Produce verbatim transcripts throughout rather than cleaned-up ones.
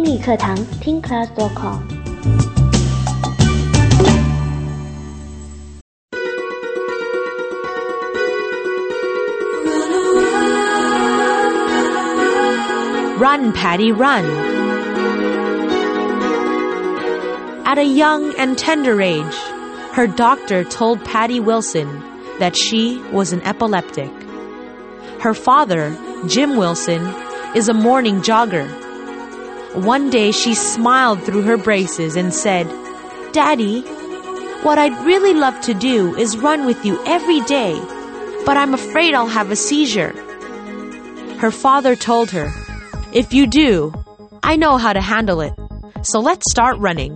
英语课堂听 class dot com。 Run, Patty, run. At a young and tender age, her doctor told Patty Wilson that she was an epileptic. Her father, Jim Wilson, is a morning jogger. One day she smiled through her braces and said, "Daddy, what I'd really love to do is run with you every day, but I'm afraid I'll have a seizure." Her father told her, "If you do, I know how to handle it, so let's start running."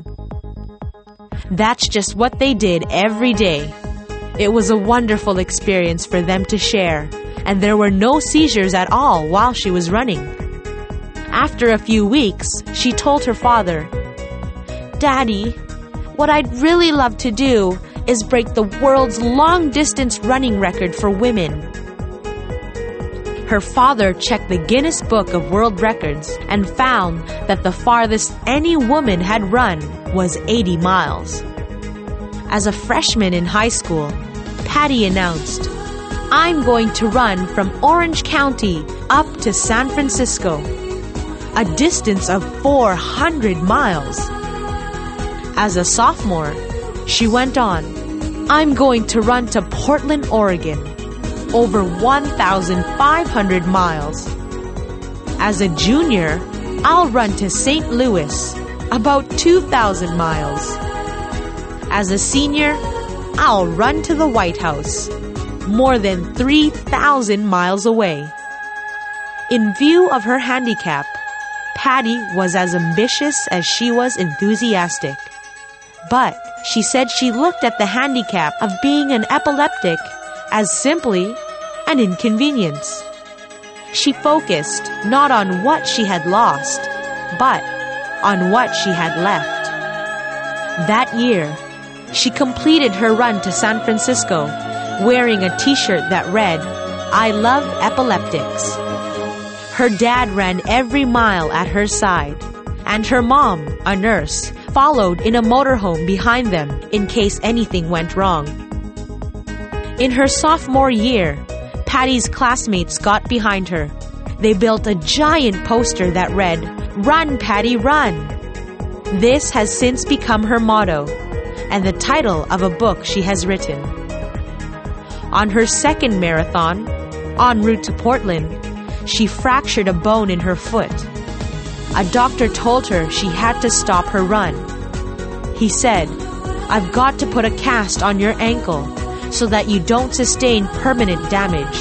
That's just what they did every day. It was a wonderful experience for them to share, and there were no seizures at all while she was running. After a few weeks, she told her father, "Daddy, what I'd really love to do is break the world's long-distance running record for women." Her father checked the Guinness Book of World Records and found that the farthest any woman had run was eighty miles. As a freshman in high school, Patty announced, "I'm going to run from Orange County up to San Francisco, a distance of four hundred miles. As a sophomore, she went on, "I'm going to run to Portland, Oregon, over one thousand five hundred miles. As a junior, I'll run to Saint Louis, about two thousand miles. As a senior, I'll run to the White House, more than three thousand miles away." In view of her handicap, Patty was as ambitious as she was enthusiastic. But she said she looked at the handicap of being an epileptic as simply an inconvenience. She focused not on what she had lost, but on what she had left. That year, she completed her run to San Francisco wearing a t-shirt that read, "I love epileptics." Her dad ran every mile at her side, and her mom, a nurse, followed in a motorhome behind them in case anything went wrong. In her sophomore year, Patty's classmates got behind her. They built a giant poster that read, "Run, Patty, run." This has since become her motto and the title of a book she has written. On her second marathon, en route to Portland, she fractured a bone in her foot. A doctor told her she had to stop her run. He said, "I've got to put a cast on your ankle so that you don't sustain permanent damage."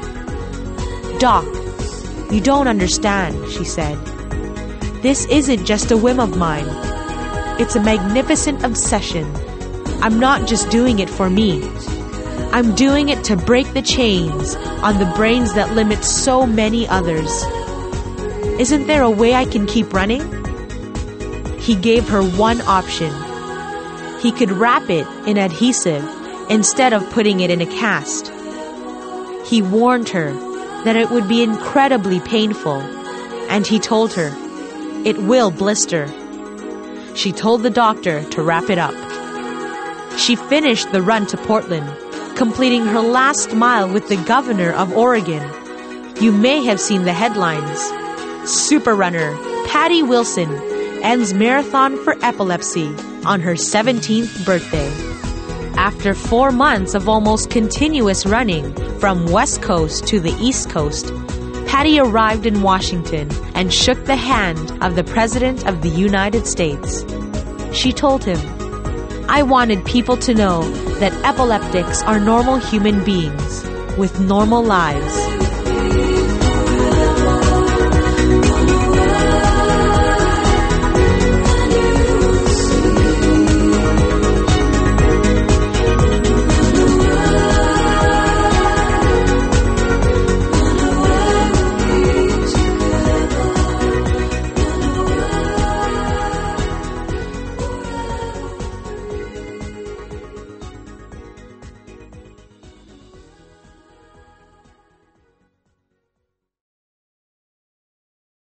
"Doc, you don't understand," she said. "This isn't just a whim of mine. It's a magnificent obsession. I'm not just doing it for me. I'm doing it to break the chains on the brains that limit so many others. Isn't there a way I can keep running?" He gave her one option. He could wrap it in adhesive instead of putting it in a cast. He warned her that it would be incredibly painful, and he told her, "It will blister." She told the doctor to wrap it up. She finished the run to Portland, completing her last mile with the governor of Oregon. You may have seen the headlines. "Super runner Patty Wilson ends marathon for epilepsy on her seventeenth birthday." After four months of almost continuous running from West Coast to the East Coast, Patty arrived in Washington and shook the hand of the President of the United States. She told him, "I wanted people to know that epileptics are normal human beings with normal lives."